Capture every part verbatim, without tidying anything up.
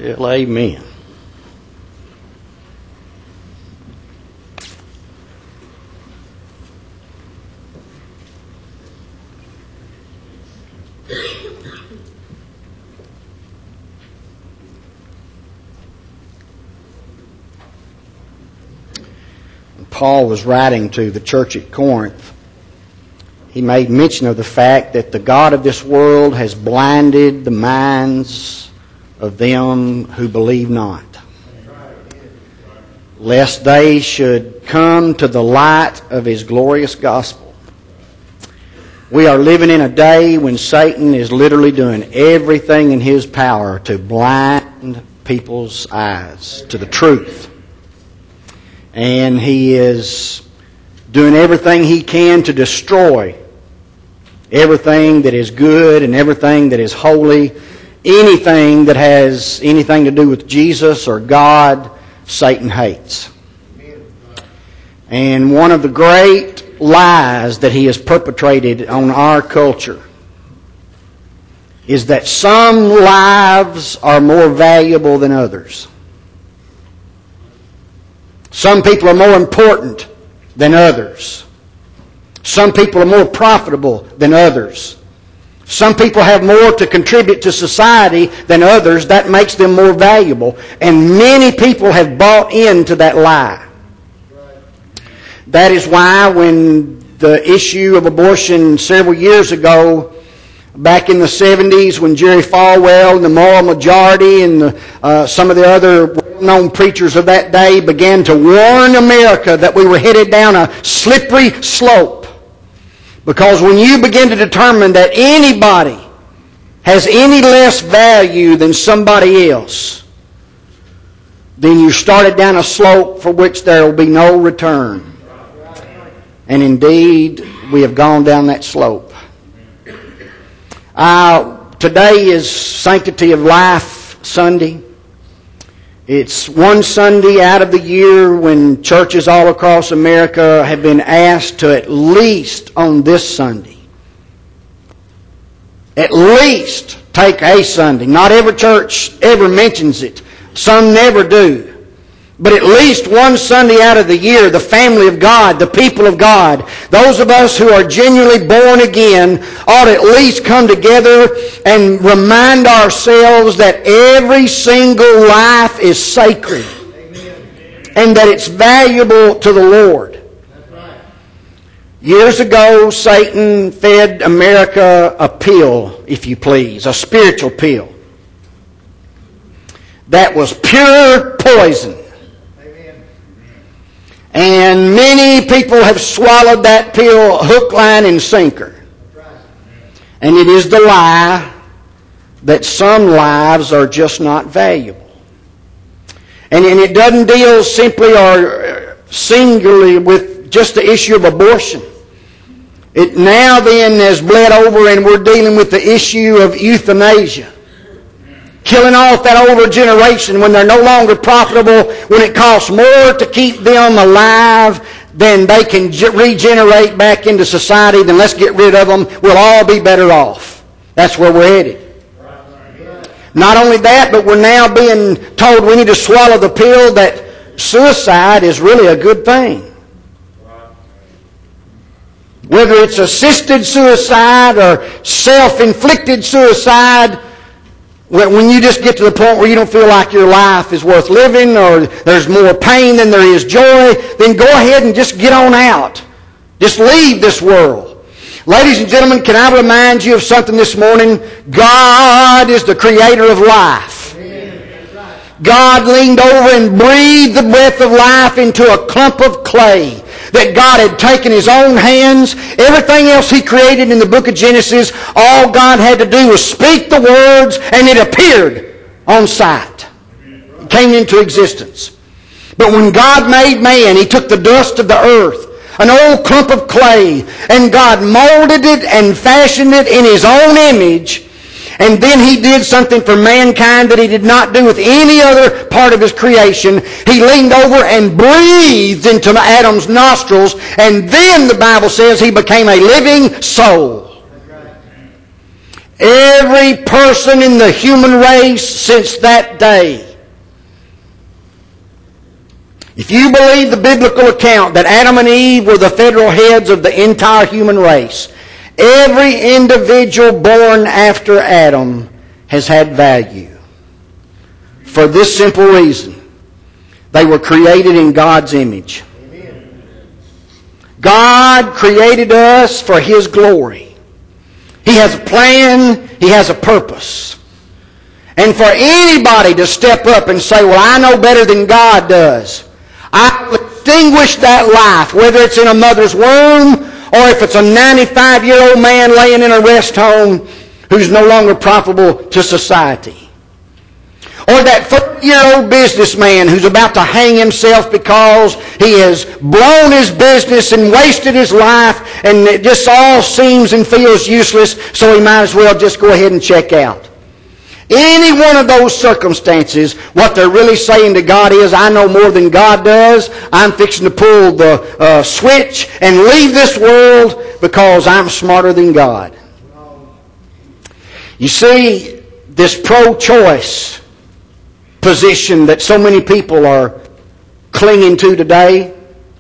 Well, amen. Paul was writing to the church at Corinth. He made mention of the fact that the God of this world has blinded the minds of them who believe not, lest they should come to the light of His glorious gospel. We are living in a day when Satan is literally doing everything in his power to blind people's eyes to the truth. And he is doing everything he can to destroy everything that is good and everything that is holy. Anything that has anything to do with Jesus or God, Satan hates. And one of the great lies that he has perpetrated on our culture is that some lives are more valuable than others. Some people are more important than others. Some people are more profitable than others. Some people have more to contribute to society than others. That makes them more valuable. And many people have bought into that lie. That is why when the issue of abortion several years ago, back in the seventies, when Jerry Falwell and the Moral Majority and the, uh, some of the other well-known preachers of that day began to warn America that we were headed down a slippery slope. Because when you begin to determine that anybody has any less value than somebody else, then you started down a slope for which there will be no return. And indeed, we have gone down that slope. Uh, today is Sanctity of Life Sunday. It's one Sunday out of the year when churches all across America have been asked to at least on this Sunday, at least take a Sunday. Not every church ever mentions it. Some never do. But at least one Sunday out of the year, the family of God, the people of God, those of us who are genuinely born again ought at least come together and remind ourselves that every single life is sacred. Amen. And that it's valuable to the Lord. That's right. Years ago, Satan fed America a pill, if you please, a spiritual pill. That was pure poison. And many people have swallowed that pill hook, line, and sinker. And it is the lie that some lives are just not valuable. And, and it doesn't deal simply or singularly with just the issue of abortion. It now then has bled over and we're dealing with the issue of euthanasia. Killing off that older generation when they're no longer profitable, when it costs more to keep them alive than they can regenerate back into society, then let's get rid of them. We'll all be better off. That's where we're headed. Not only that, but we're now being told we need to swallow the pill that suicide is really a good thing. Whether it's assisted suicide or self-inflicted suicide, when you just get to the point where you don't feel like your life is worth living or there's more pain than there is joy, then go ahead and just get on out. Just leave this world. Ladies and gentlemen, can I remind you of something this morning? God is the creator of life. God leaned over and breathed the breath of life into a clump of clay that God had taken His own hands. Everything else He created in the book of Genesis, all God had to do was speak the words and it appeared on sight. It came into existence. But when God made man, He took the dust of the earth, an old clump of clay, and God molded it and fashioned it in His own image. And then He did something for mankind that He did not do with any other part of His creation. He leaned over and breathed into Adam's nostrils, and then the Bible says he became a living soul. Every person in the human race since that day. If you believe the biblical account that Adam and Eve were the federal heads of the entire human race, every individual born after Adam has had value. For this simple reason. They were created in God's image. God created us for His glory. He has a plan. He has a purpose. And for anybody to step up and say, well, I know better than God does. I will extinguish that life, whether it's in a mother's womb or if it's a ninety-five-year-old man laying in a rest home who's no longer profitable to society. Or that forty-year-old businessman who's about to hang himself because he has blown his business and wasted his life and it just all seems and feels useless, so he might as well just go ahead and check out. Any one of those circumstances, what they're really saying to God is, I know more than God does. I'm fixing to pull the uh, switch and leave this world because I'm smarter than God. You see, this pro-choice position that so many people are clinging to today,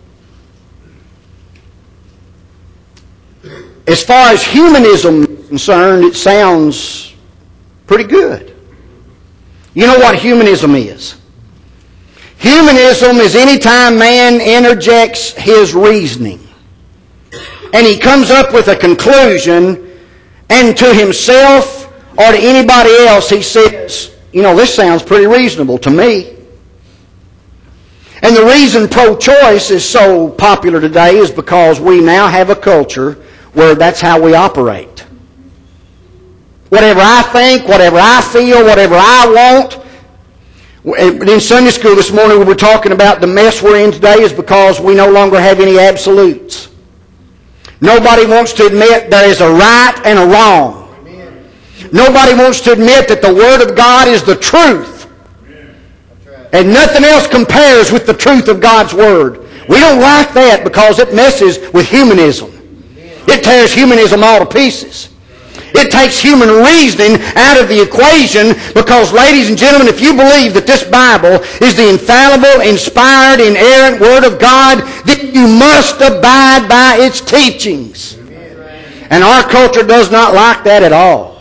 as far as humanism is concerned, it sounds pretty good. You know what humanism is? Humanism is any time man interjects his reasoning and he comes up with a conclusion, and to himself or to anybody else he says, you know, this sounds pretty reasonable to me. And the reason pro-choice is so popular today is because we now have a culture where that's how we operate. Whatever I think, whatever I feel, whatever I want. In Sunday school this morning we were talking about the mess we're in today is because we no longer have any absolutes. Nobody wants to admit there is a right and a wrong. Nobody wants to admit that the Word of God is the truth. And nothing else compares with the truth of God's Word. We don't like that because it messes with humanism. It tears humanism all to pieces. It takes human reasoning out of the equation because, ladies and gentlemen, if you believe that this Bible is the infallible, inspired, inerrant Word of God, then you must abide by its teachings. And our culture does not like that at all.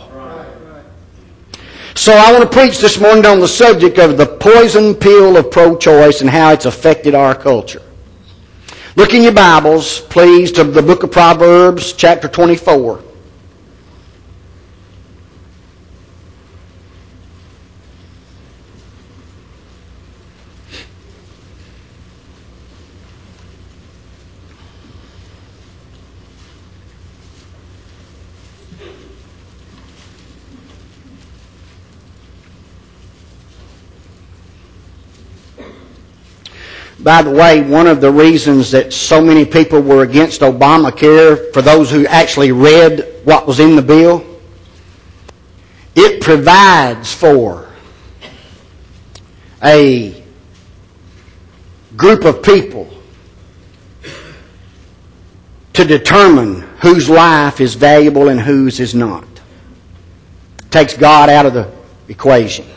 So I want to preach this morning on the subject of the poison pill of pro-choice and how it's affected our culture. Look in your Bibles, please, to the book of Proverbs, chapter twenty-four. By the way, one of the reasons that so many people were against Obamacare, for those who actually read what was in the bill, it provides for a group of people to determine whose life is valuable and whose is not. It takes God out of the equation.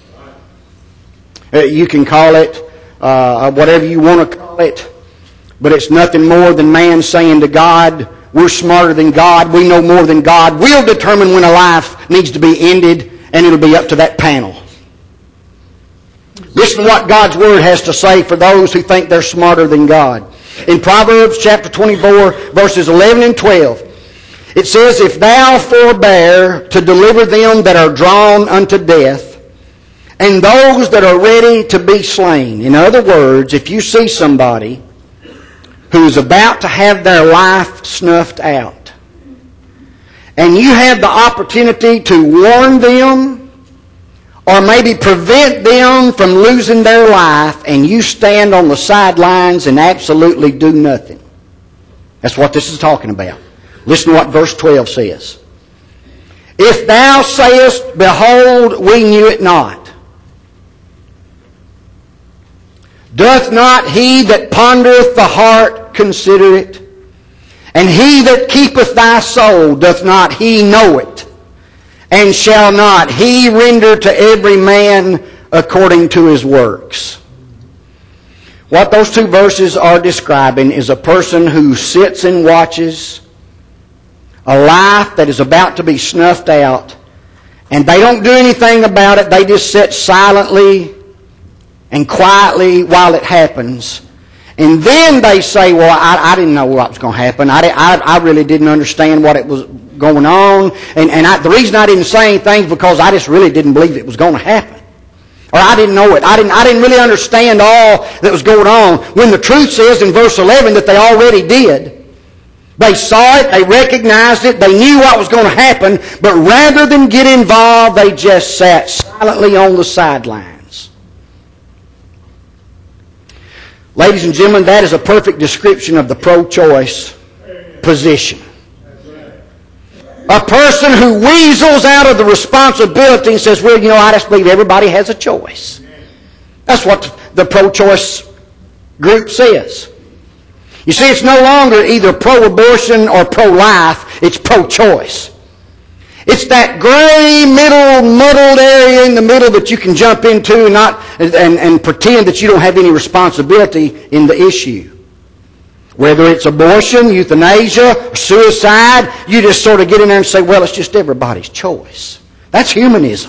You can call it Uh, whatever you want to call it, but it's nothing more than man saying to God, we're smarter than God, we know more than God, we'll determine when a life needs to be ended, and it'll be up to that panel. Listen to what God's Word has to say for those who think they're smarter than God. In Proverbs chapter twenty-four, verses eleven and twelve, it says, If thou forbear to deliver them that are drawn unto death, and those that are ready to be slain. In other words, if you see somebody who's about to have their life snuffed out, and you have the opportunity to warn them or maybe prevent them from losing their life, and you stand on the sidelines and absolutely do nothing. That's what this is talking about. Listen to what verse twelve says. If thou sayest, Behold, we knew it not, doth not he that pondereth the heart consider it? And he that keepeth thy soul, doth not he know it? and shall not He render to every man according to his works. What those two verses are describing is a person who sits and watches a life that is about to be snuffed out, and they don't do anything about it. They just sit silently and quietly while it happens. And then they say, well, I, I didn't know what was going to happen. I, I, I really didn't understand what it was going on. And, and I, the reason I didn't say anything is because I just really didn't believe it was going to happen. Or I didn't know it. I didn't, I didn't really understand all that was going on. When the truth says in verse eleven that they already did. They saw it, they recognized it, they knew what was going to happen, but rather than get involved, they just sat silently on the sidelines. Ladies and gentlemen, that is a perfect description of the pro-choice position. A person who weasels out of the responsibility and says, well, you know, I just believe everybody has a choice. That's what the pro-choice group says. You see, it's no longer either pro-abortion or pro-life. It's pro-choice. It's that gray, middle, muddled area in the middle that you can jump into and, not, and, and pretend that you don't have any responsibility in the issue. Whether it's abortion, euthanasia, or suicide, you just sort of get in there and say, well, it's just everybody's choice. That's humanism.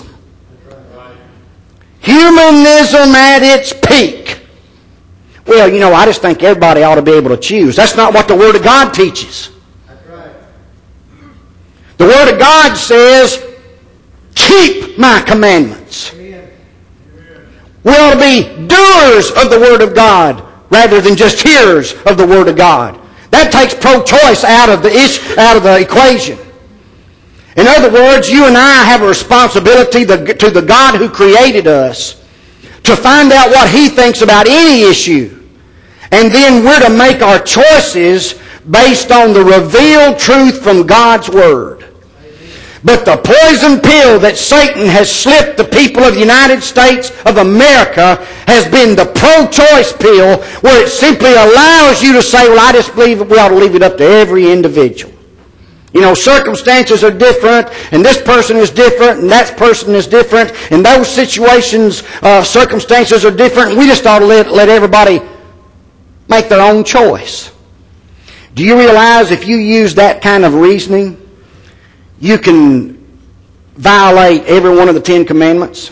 Humanism at its peak. Well, you know, I just think everybody ought to be able to choose. That's not what the Word of God teaches. That's right. The Word of God says, keep my commandments. Amen. We ought to be doers of the Word of God rather than just hearers of the Word of God. That takes pro-choice out of the ish, out of the equation. In other words, you and I have a responsibility to the God who created us to find out what He thinks about any issue. And then we're to make our choices based on the revealed truth from God's Word. But the poison pill that Satan has slipped the people of the United States of America has been the pro-choice pill, where it simply allows you to say, well, I just believe we ought to leave it up to every individual. You know, circumstances are different, and this person is different, and that person is different, and those situations, uh, circumstances are different, and we just ought to let, let everybody make their own choice. Do you realize if you use that kind of reasoning, you can violate every one of the Ten Commandments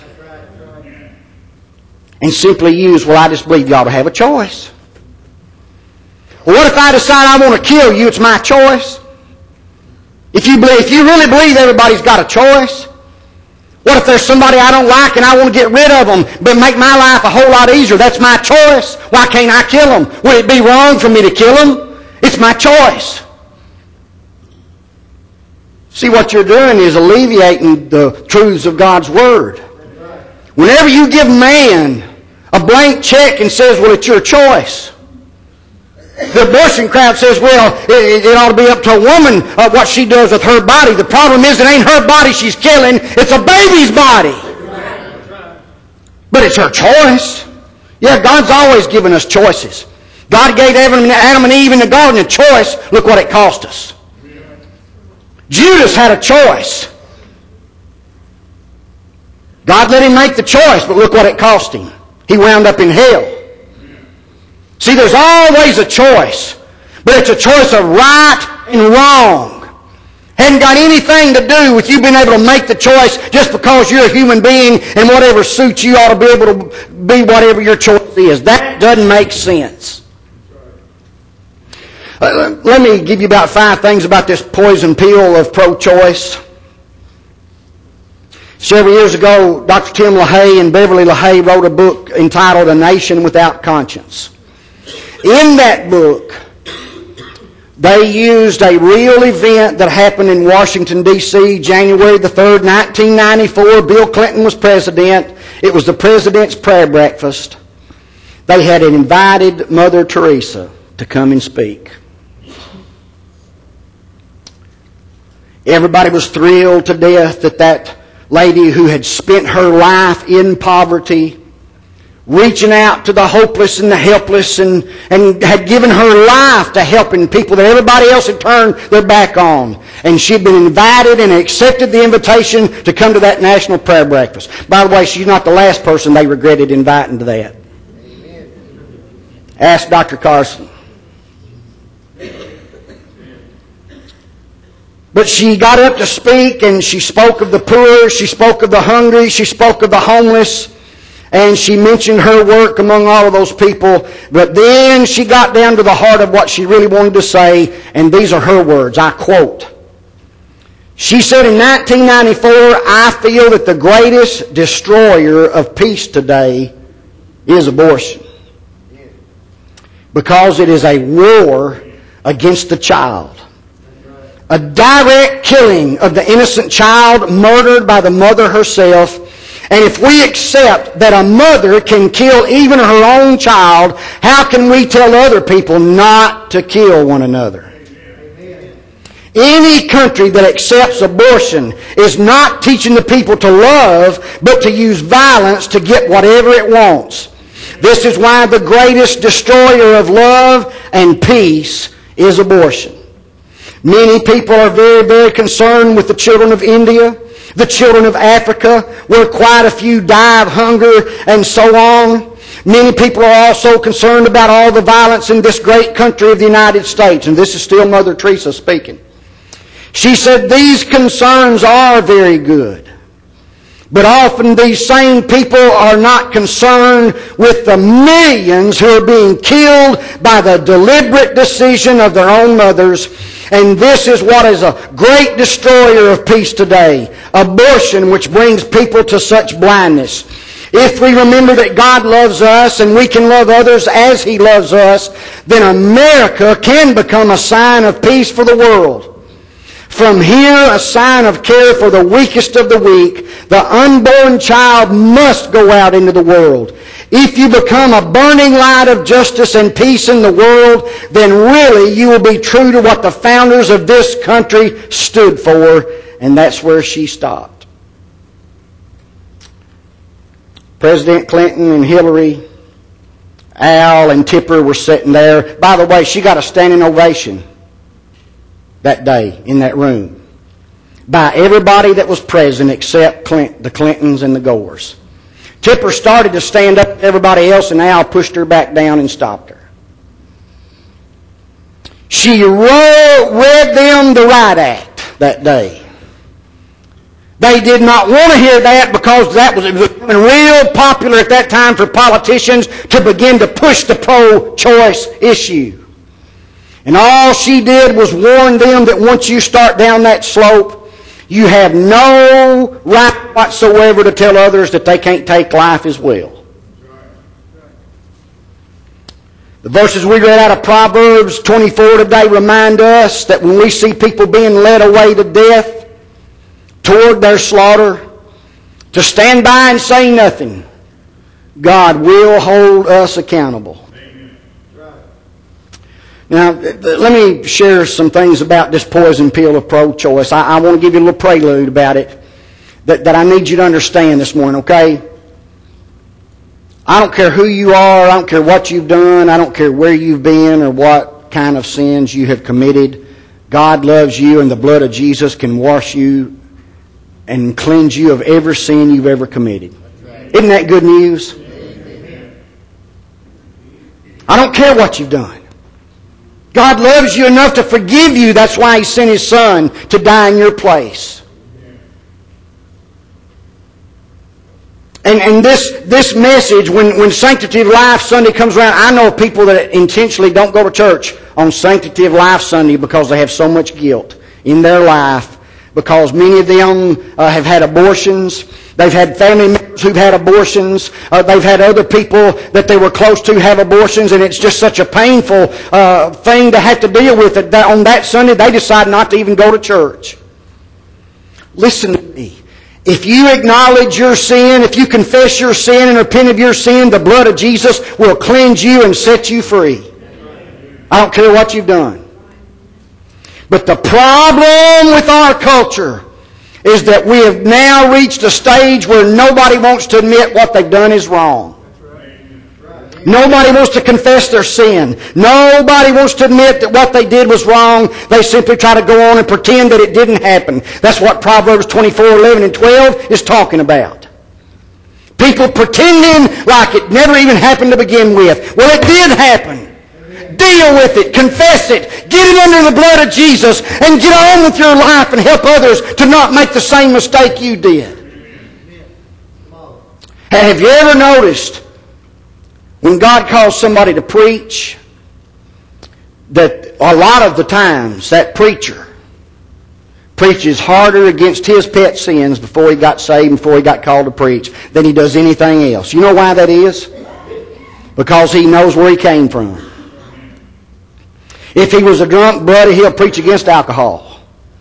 and simply use, well, I just believe you ought to have a choice. Well, what if I decide I want to kill you? It's my choice. If you believe, if you really believe everybody's got a choice, what if there's somebody I don't like and I want to get rid of them, but make my life a whole lot easier? That's my choice. Why can't I kill them? Would it be wrong for me to kill them? It's my choice. See, what you're doing is alleviating the truths of God's Word. Whenever you give man a blank check and says, well, it's your choice. The abortion crowd says, well, it, it ought to be up to a woman uh, what she does with her body. The problem is it ain't her body she's killing. It's a baby's body. But it's her choice. Yeah, God's always given us choices. God gave Adam and Eve in the garden a choice. Look what it cost us. Judas had a choice. God let him make the choice, but look what it cost him. He wound up in hell. See, there's always a choice, but it's a choice of right and wrong. Hadn't got anything to do with you being able to make the choice just because you're a human being and whatever suits you ought to be able to be whatever your choice is. That doesn't make sense. Uh, let me give you about five things about this poison pill of pro-choice. Several years ago, Doctor Tim LaHaye and Beverly LaHaye wrote a book entitled A Nation Without Conscience. In that book, they used a real event that happened in Washington, D C, January the third, nineteen ninety-four. Bill Clinton was president. It was the President's Prayer Breakfast. They had invited Mother Teresa to come and speak. Everybody was thrilled to death that that lady who had spent her life in poverty reaching out to the hopeless and the helpless, and, and had given her life to helping people that everybody else had turned their back on. And she'd been invited and accepted the invitation to come to that national prayer breakfast. By the way, she's not the last person they regretted inviting to that. Ask Doctor Carson. But she got up to speak, and she spoke of the poor, she spoke of the hungry, she spoke of the homeless, and she mentioned her work among all of those people. But then she got down to the heart of what she really wanted to say, and these are her words. I quote. She said in nineteen ninety-four, I feel that the greatest destroyer of peace today is abortion. Because it is a war against the child. A direct killing of the innocent child murdered by the mother herself. And if we accept that a mother can kill even her own child, how can we tell other people not to kill one another? Any country that accepts abortion is not teaching the people to love, but to use violence to get whatever it wants. This is why the greatest destroyer of love and peace is abortion. Many people are very, very concerned with the children of India, the children of Africa, where quite a few die of hunger and so on. Many people are also concerned about all the violence in this great country of the United States. And this is still Mother Teresa speaking. She said these concerns are very good. But often these same people are not concerned with the millions who are being killed by the deliberate decision of their own mothers. And this is what is a great destroyer of peace today. Abortion, which brings people to such blindness. If we remember that God loves us and we can love others as He loves us, then America can become a sign of peace for the world. From here, a sign of care for the weakest of the weak. The unborn child must go out into the world. If you become a burning light of justice and peace in the world, then really you will be true to what the founders of this country stood for. And that's where she stopped. President Clinton and Hillary, Al and Tipper were sitting there. By the way, she got a standing ovation that day in that room by everybody that was present except Clint, the Clintons and the Gores. Tipper started to stand up to everybody else, and Al pushed her back down and stopped her. She wrote, read them the Riot Act that day. They did not want to hear that because that was, it was becoming real popular at that time for politicians to begin to push the pro-choice issue. And all she did was warn them that once you start down that slope, you have no right whatsoever to tell others that they can't take life as well. The verses we read out of Proverbs twenty-four today remind us that when we see people being led away to death, toward their slaughter, to stand by and say nothing, God will hold us accountable. Now, let me share some things about this poison pill of pro-choice. I, I want to give you a little prelude about it that, that I need you to understand this morning, okay? I don't care who you are. I don't care what you've done. I don't care where you've been or what kind of sins you have committed. God loves you, and the blood of Jesus can wash you and cleanse you of every sin you've ever committed. Isn't that good news? I don't care what you've done. God loves you enough to forgive you. That's why He sent His Son to die in your place. And, and this, this message, when, when Sanctity of Life Sunday comes around, I know people that intentionally don't go to church on Sanctity of Life Sunday because they have so much guilt in their life, because many of them uh, have had abortions. They've had family members who've had abortions. Uh, they've had other people that they were close to have abortions, and it's just such a painful uh, thing to have to deal with. That on that Sunday, they decide not to even go to church. Listen to me. If you acknowledge your sin, if you confess your sin and repent of your sin, the blood of Jesus will cleanse you and set you free. I don't care what you've done. But the problem with our culture is that we have now reached a stage where nobody wants to admit what they've done is wrong. Nobody wants to confess their sin. Nobody wants to admit that what they did was wrong. They simply try to go on and pretend that it didn't happen. That's what Proverbs twenty-four, eleven, and twelve is talking about. People pretending like it never even happened to begin with. Well, it did happen. Deal with it. Confess it. Get it under the blood of Jesus and get on with your life and help others to not make the same mistake you did. Have you ever noticed when God calls somebody to preach that a lot of the times that preacher preaches harder against his pet sins before he got saved, before he got called to preach, than he does anything else? You know why that is? Because he knows where he came from. If he was a drunk buddy, he'll preach against alcohol.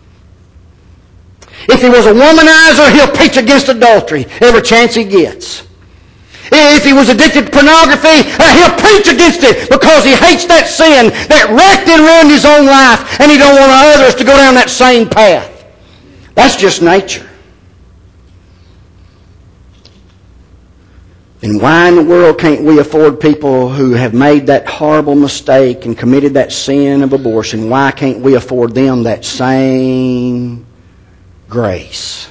If he was a womanizer, he'll preach against adultery every chance he gets. If he was addicted to pornography, uh, he'll preach against it because he hates that sin that wrecked and ruined his own life, and he don't want others to go down that same path. That's just nature. And why in the world can't we afford people who have made that horrible mistake and committed that sin of abortion? Why can't we afford them that same grace?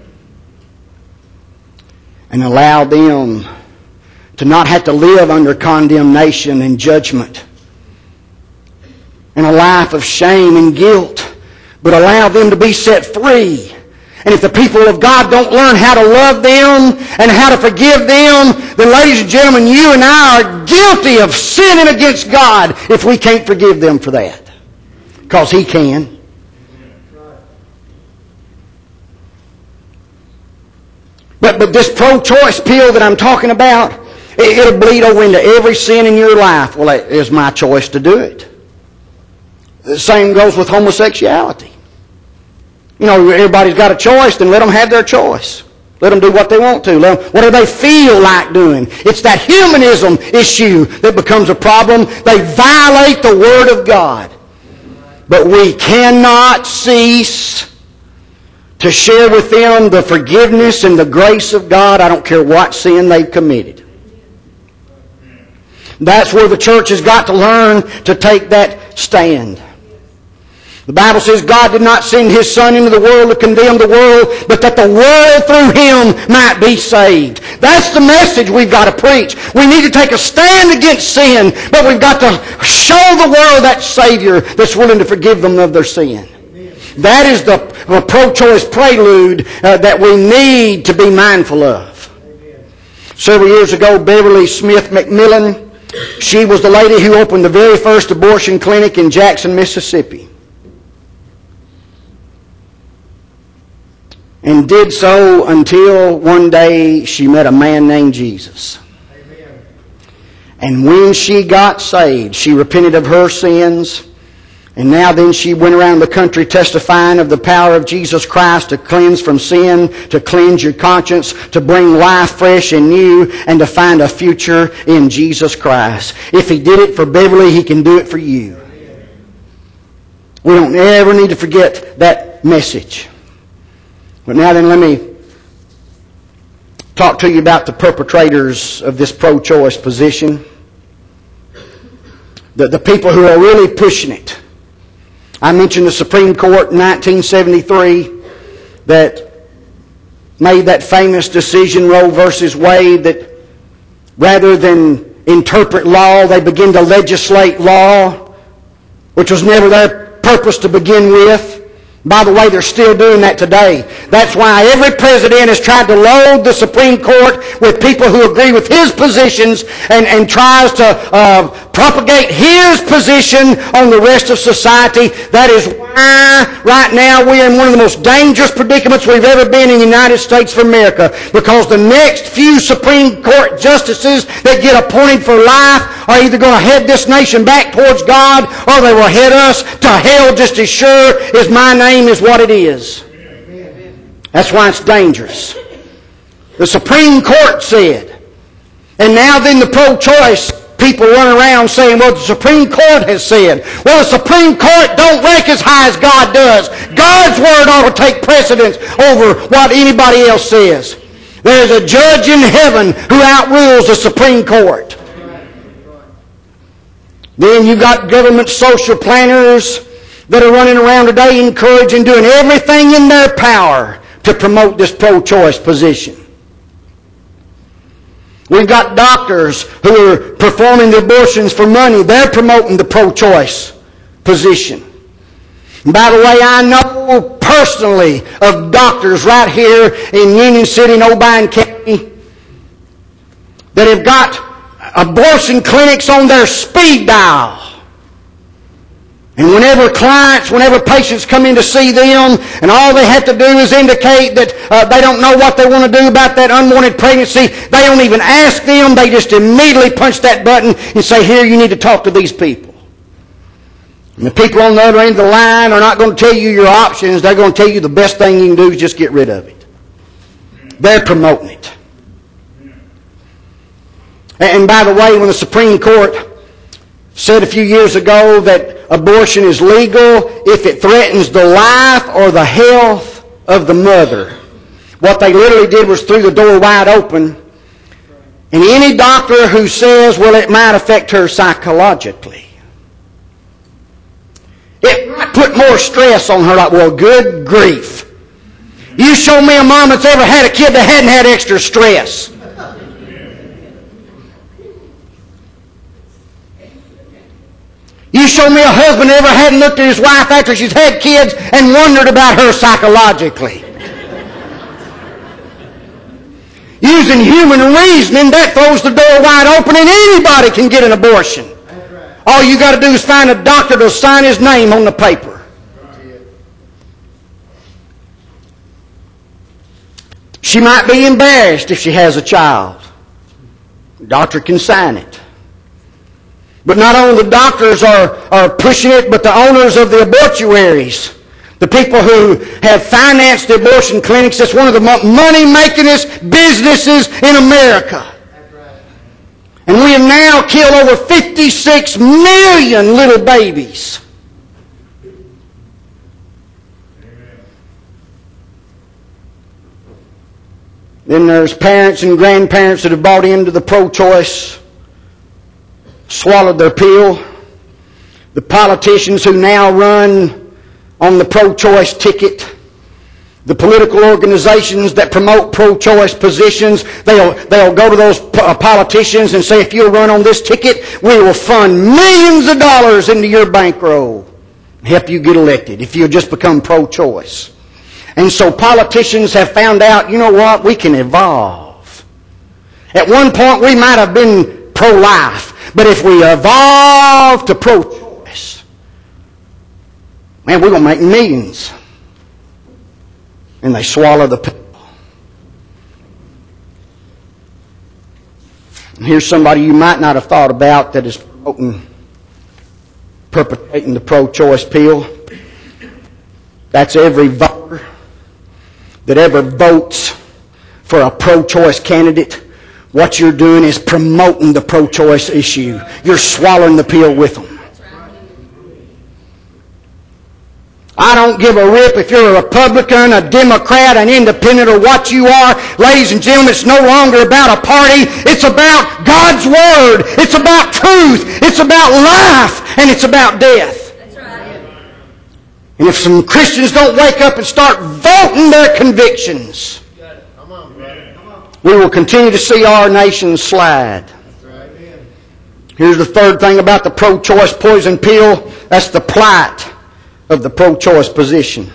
And allow them to not have to live under condemnation and judgment and a life of shame and guilt, but allow them to be set free. And if the people of God don't learn how to love them and how to forgive them, then ladies and gentlemen, you and I are guilty of sinning against God if we can't forgive them for that. Because He can. But, but this pro-choice pill that I'm talking about, it, it'll bleed over into every sin in your life. Well, it is my choice to do it. The same goes with homosexuality. You know, everybody's got a choice, then let them have their choice. Let them do what they want to. Let them, what do they feel like doing? It's that humanism issue that becomes a problem. They violate the Word of God. But we cannot cease to share with them the forgiveness and the grace of God. I don't care what sin they've committed. That's where the church has got to learn to take that stand. The Bible says God did not send His Son into the world to condemn the world, but that the world through Him might be saved. That's the message we've got to preach. We need to take a stand against sin, but we've got to show the world that Savior that's willing to forgive them of their sin. That is the, the pro-choice prelude uh, that we need to be mindful of. Several years ago, Beverly Smith McMillan, she was the lady who opened the very first abortion clinic in Jackson, Mississippi. And did so until one day she met a man named Jesus. Amen. And when she got saved, she repented of her sins. And now then she went around the country testifying of the power of Jesus Christ to cleanse from sin, to cleanse your conscience, to bring life fresh and new, and to find a future in Jesus Christ. If He did it for Beverly, He can do it for you. We don't ever need to forget that message. But now then, let me talk to you about the perpetrators of this pro-choice position. The, the people who are really pushing it. I mentioned the Supreme Court in nineteen seventy-three that made that famous decision, Roe versus Wade, that rather than interpret law, they begin to legislate law, which was never their purpose to begin with. By the way, they're still doing that today. That's why every president has tried to load the Supreme Court with people who agree with his positions and, and tries to uh, propagate his position on the rest of society. That is why right now we are in one of the most dangerous predicaments we've ever been in the United States of America. Because the next few Supreme Court justices that get appointed for life are either going to head this nation back towards God or they will head us to hell just as sure as my name is what it is. That's why it's dangerous. The Supreme Court said, and now then the pro-choice people run around saying, well, the Supreme Court has said. Well, the Supreme Court don't rank as high as God does. God's Word ought to take precedence over what anybody else says. There's a judge in heaven who outrules the Supreme Court. Then you got government social planners that are running around today encouraging, doing everything in their power to promote this pro-choice position. We've got doctors who are performing the abortions for money. They're promoting the pro-choice position. And by the way, I know personally of doctors right here in Union City and Obion County that have got abortion clinics on their speed dial. And whenever clients, whenever patients come in to see them, and all they have to do is indicate that uh, they don't know what they want to do about that unwanted pregnancy, they don't even ask them. They just immediately punch that button and say, here, you need to talk to these people. And the people on the other end of the line are not going to tell you your options. They're going to tell you the best thing you can do is just get rid of it. They're promoting it. And by the way, when the Supreme Court said a few years ago that abortion is legal if it threatens the life or the health of the mother, what they literally did was threw the door wide open. And any doctor who says, well, it might affect her psychologically, it might put more stress on her, like, well, good grief. You show me a mom that's ever had a kid that hadn't had extra stress. You show me a husband that ever hadn't looked at his wife after she's had kids and wondered about her psychologically. Using human reasoning, that throws the door wide open and anybody can get an abortion. All you got to do is find a doctor to sign his name on the paper. She might be embarrassed if she has a child. The doctor can sign it. But not only the doctors are, are pushing it, but the owners of the abortuaries, the people who have financed the abortion clinics, it's one of the money-makingest businesses in America. And we have now killed over fifty-six million little babies. Then there's parents and grandparents that have bought into the pro-choice, swallowed their pill. The politicians who now run on the pro-choice ticket, the political organizations that promote pro-choice positions, they'll, they'll go to those politicians and say, if you'll run on this ticket, we will fund millions of dollars into your bankroll and help you get elected if you'll just become pro-choice. And so politicians have found out, you know what, we can evolve. At one point we might have been pro-life. But if we evolve to pro-choice, man, we're going to make millions. And they swallow the pill. And here's somebody you might not have thought about that is promoting, perpetrating the pro-choice pill. That's every voter that ever votes for a pro-choice candidate. What you're doing is promoting the pro-choice issue. You're swallowing the pill with them. I don't give a rip if you're a Republican, a Democrat, an Independent, or what you are. Ladies and gentlemen, it's no longer about a party. It's about God's Word. It's about truth. It's about life. And it's about death. That's right. And if some Christians don't wake up and start voting their convictions, we will continue to see our nation slide. Here's the third thing about the pro-choice poison pill. That's the plight of the pro-choice position.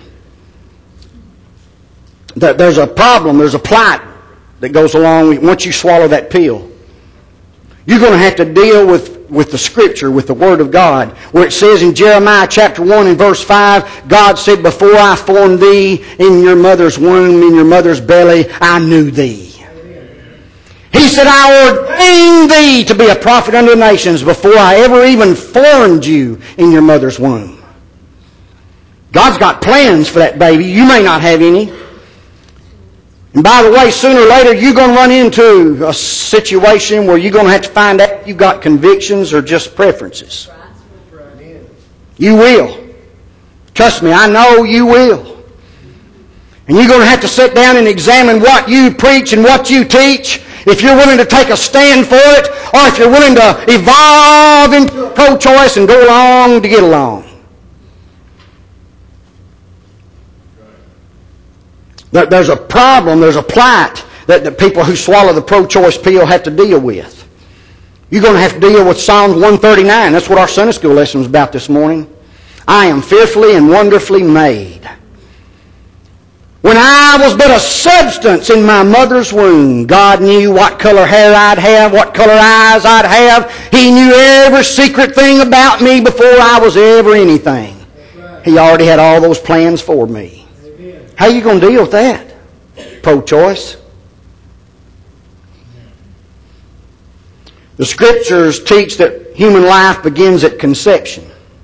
There's a problem, there's a plight that goes along with once you swallow that pill. You're going to have to deal with, with the Scripture, with the Word of God, where it says in Jeremiah chapter one and verse five, God said, before I formed thee in your mother's womb, in your mother's belly, I knew thee. He said, I ordained thee to be a prophet unto the nations before I ever even formed you in your mother's womb. God's got plans for that baby. You may not have any. And by the way, sooner or later, you're going to run into a situation where you're going to have to find out if you've got convictions or just preferences. You will. Trust me, I know you will. And you're going to have to sit down and examine what you preach and what you teach. If you're willing to take a stand for it, or if you're willing to evolve into pro-choice and go along to get along. There's a problem, there's a plight that the people who swallow the pro-choice pill have to deal with. You're going to have to deal with Psalms one thirty-nine. That's what our Sunday school lesson was about this morning. I am fearfully and wonderfully made. When I was but a substance in my mother's womb, God knew what color hair I'd have, what color eyes I'd have. He knew every secret thing about me before I was ever anything. He already had all those plans for me. How are you going to deal with that? Pro-choice. The Scriptures teach that human life begins at conception.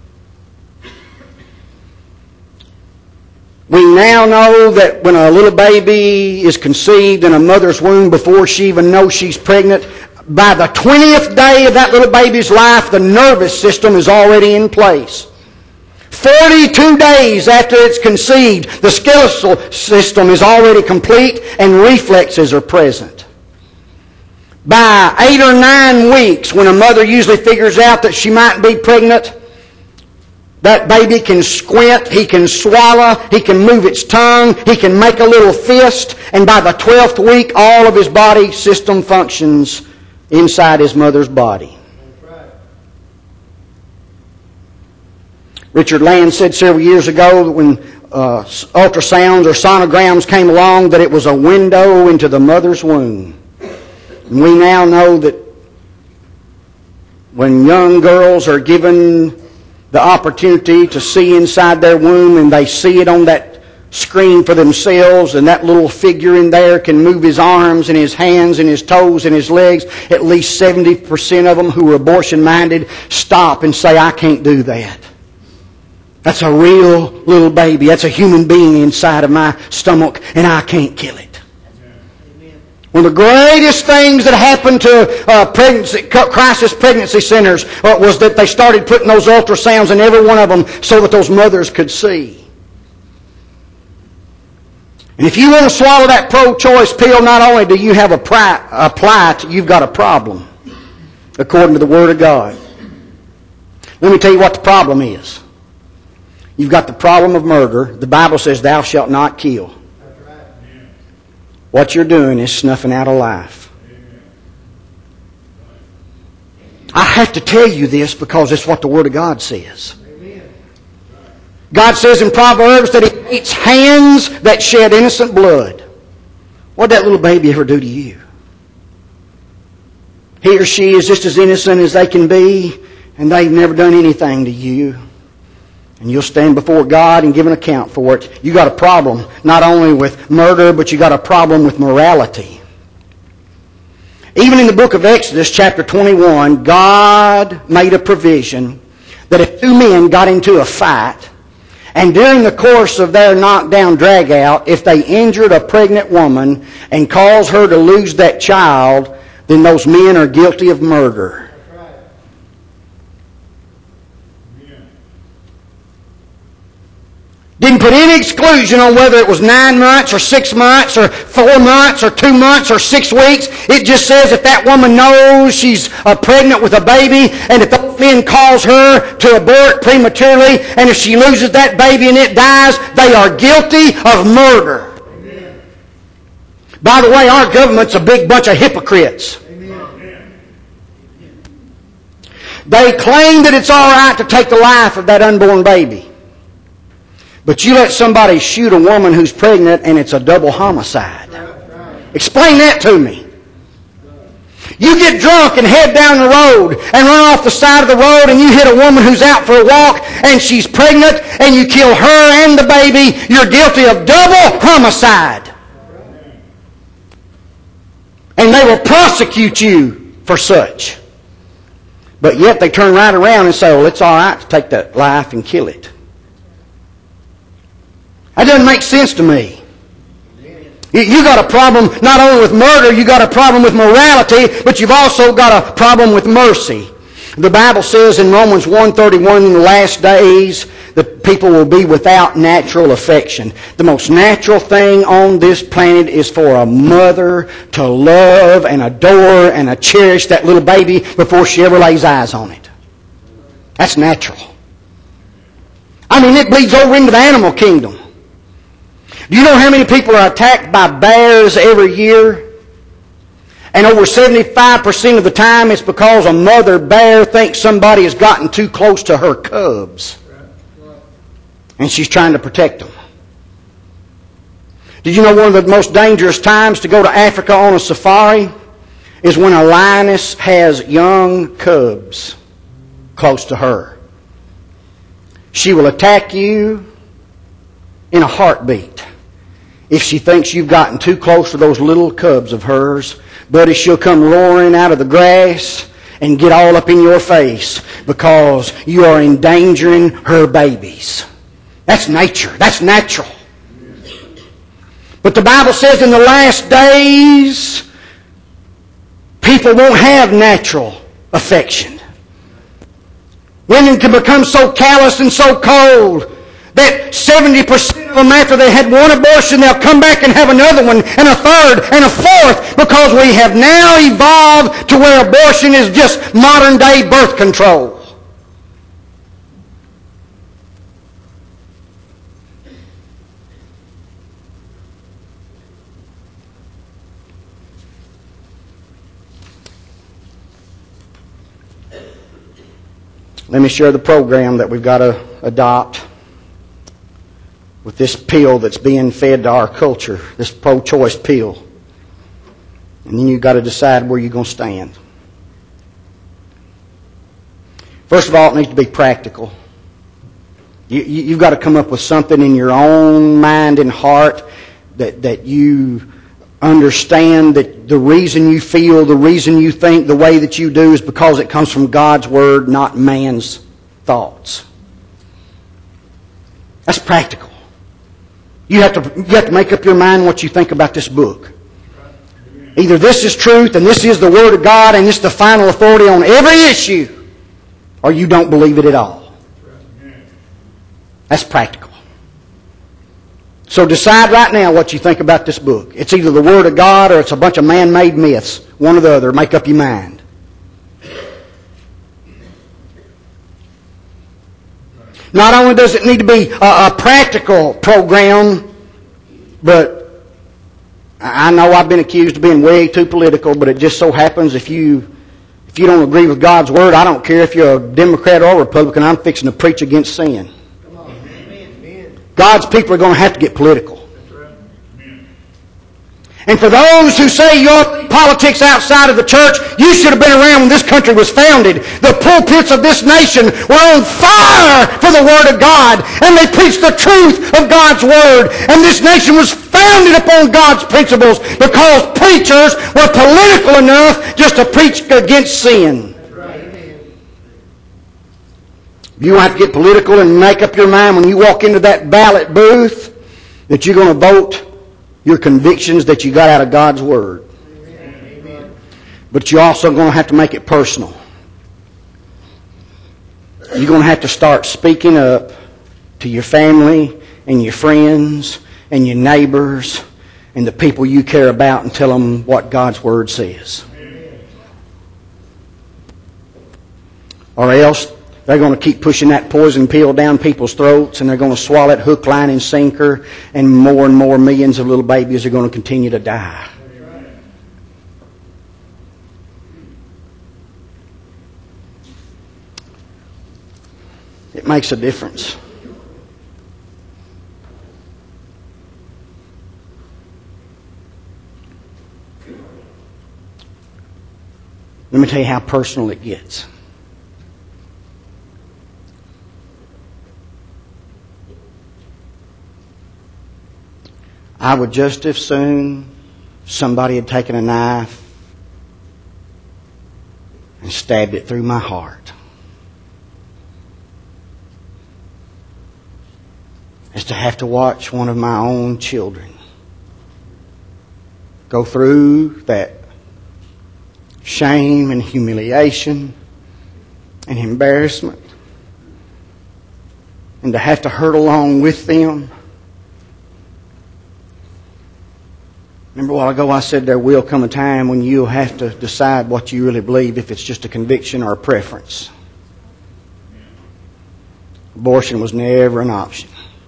We now know that when a little baby is conceived in a mother's womb before she even knows she's pregnant, by the twentieth day of that little baby's life, the nervous system is already in place. forty-two days after it's conceived, the skeletal system is already complete and reflexes are present. By eight or nine weeks, when a mother usually figures out that she might be pregnant, that baby can squint, he can swallow, he can move its tongue, he can make a little fist, and by the twelfth week, all of his body system functions inside his mother's body. Richard Land said several years ago that when uh, ultrasounds or sonograms came along that it was a window into the mother's womb. And we now know that when young girls are given the opportunity to see inside their womb and they see it on that screen for themselves, and that little figure in there can move his arms and his hands and his toes and his legs, at least seventy percent of them who are abortion-minded stop and say, I can't do that. That's a real little baby. That's a human being inside of my stomach, and I can't kill it. One of the greatest things that happened to uh, pregnancy, crisis pregnancy centers uh, was that they started putting those ultrasounds in every one of them so that those mothers could see. And if you want to swallow that pro-choice pill, not only do you have a, pri- a plight, you've got a problem, according to the Word of God. Let me tell you what the problem is. You've got the problem of murder. The Bible says, thou shalt not kill. What you're doing is snuffing out a life. I have to tell you this because it's what the Word of God says. God says in Proverbs that He hates hands that shed innocent blood. What did that little baby ever do to you? He or she is just as innocent as they can be, and they've never done anything to you. And you'll stand before God and give an account for it. You got a problem not only with murder, but you got a problem with morality. Even in the book of Exodus, chapter twenty-one, God made a provision that if two men got into a fight, and during the course of their knockdown drag-out, if they injured a pregnant woman and caused her to lose that child, then those men are guilty of murder. Didn't put any exclusion on whether it was nine months or six months or four months or two months or six weeks. It just says if that woman knows she's uh, pregnant with a baby and if those men cause her to abort prematurely and if she loses that baby and it dies, they are guilty of murder. Amen. By the way, our government's a big bunch of hypocrites. Amen. They claim that it's all right to take the life of that unborn baby. But you let somebody shoot a woman who's pregnant and it's a double homicide. Explain that to me. You get drunk and head down the road and run off the side of the road and you hit a woman who's out for a walk and she's pregnant and you kill her and the baby. You're guilty of double homicide. And they will prosecute you for such. But yet they turn right around and say, well, it's all right to take that life and kill it. That doesn't make sense to me. You got a problem not only with murder, you got a problem with morality, but you've also got a problem with mercy. The Bible says in Romans one thirty-one, in the last days, the that people will be without natural affection. The most natural thing on this planet is for a mother to love and adore and cherish that little baby before she ever lays eyes on it. That's natural. I mean, it bleeds over into the animal kingdom. Do you know how many people are attacked by bears every year? And over seventy-five percent of the time it's because a mother bear thinks somebody has gotten too close to her cubs. And she's trying to protect them. Did you know one of the most dangerous times to go to Africa on a safari is when a lioness has young cubs close to her? She will attack you in a heartbeat if she thinks you've gotten too close to those little cubs of hers. Buddy, she'll come roaring out of the grass and get all up in your face because you are endangering her babies. That's nature. That's natural. But the Bible says in the last days, people won't have natural affection. Women can become so callous and so cold that seventy percent of them, after they had one abortion, they'll come back and have another one, and a third, and a fourth, because we have now evolved to where abortion is just modern day birth control. Let me share the program that we've got to adopt with this pill that's being fed to our culture, this pro-choice pill. And then you've got to decide where you're going to stand. First of all, it needs to be practical. You, you, you've got to come up with something in your own mind and heart that, that you understand that the reason you feel, the reason you think the way that you do is because it comes from God's Word, not man's thoughts. That's practical. You have to, you have to make up your mind what you think about this book. Either this is truth and this is the Word of God and this is the final authority on every issue, or you don't believe it at all. That's practical. So decide right now what you think about this book. It's either the Word of God or it's a bunch of man-made myths. One or the other. Make up your mind. Not only does it need to be a, a practical program, but I know I've been accused of being way too political, but it just so happens if you if you don't agree with God's Word, I don't care if you're a Democrat or Republican, I'm fixing to preach against sin. God's people are going to have to get political. And for those who say your politics outside of the church, you should have been around when this country was founded. The pulpits of this nation were on fire for the Word of God, and they preached the truth of God's Word. And this nation was founded upon God's principles because preachers were political enough just to preach against sin. You have to get political and make up your mind when you walk into that ballot booth that you're going to vote your convictions that you got out of God's Word. Amen. But you're also going to have to make it personal. You're going to have to start speaking up to your family and your friends and your neighbors and the people you care about and tell them what God's Word says. Amen. Or else they're going to keep pushing that poison pill down people's throats, and they're going to swallow it hook, line, and sinker, and more and more millions of little babies are going to continue to die. It makes a difference. Let me tell you how personal it gets. I would just as soon somebody had taken a knife and stabbed it through my heart as to have to watch one of my own children go through that shame and humiliation and embarrassment and to have to hurt along with them. Remember a while ago I said there will come a time when you'll have to decide what you really believe, if it's just a conviction or a preference. Abortion was never an option.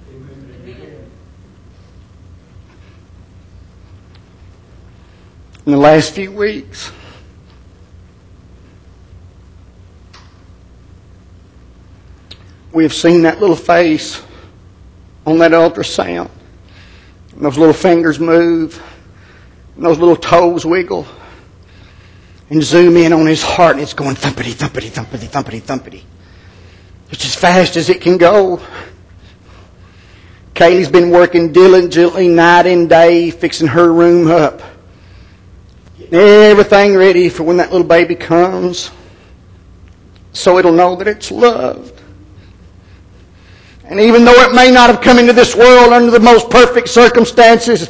In the last few weeks, we have seen that little face on that ultrasound, and those little fingers move, and those little toes wiggle, and zoom in on his heart, and it's going thumpity, thumpity, thumpity, thumpity, thumpity. It's as fast as it can go. Kaylee's been working diligently night and day, fixing her room up. Everything ready for when that little baby comes, so it'll know that it's loved. And even though it may not have come into this world under the most perfect circumstances,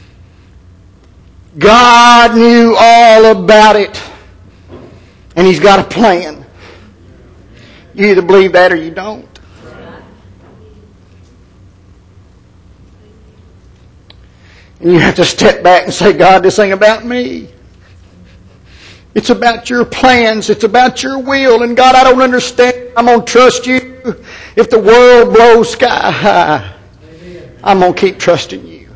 God knew all about it. And He's got a plan. You either believe that or you don't. And you have to step back and say, God, this ain't about me. It's about your plans. It's about your will. And God, I don't understand. I'm going to trust you. If the world blows sky high, I'm going to keep trusting you.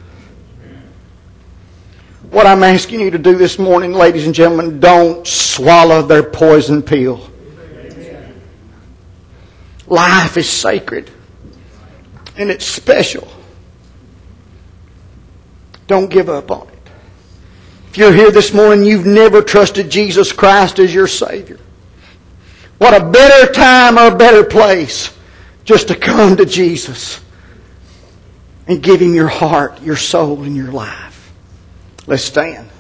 What I'm asking you to do this morning, ladies and gentlemen, don't swallow their poison pill. Life is sacred. And it's special. Don't give up on it. If you're here this morning, you've never trusted Jesus Christ as your Savior. What a better time or a better place just to come to Jesus and give Him your heart, your soul, and your life. Let's stand.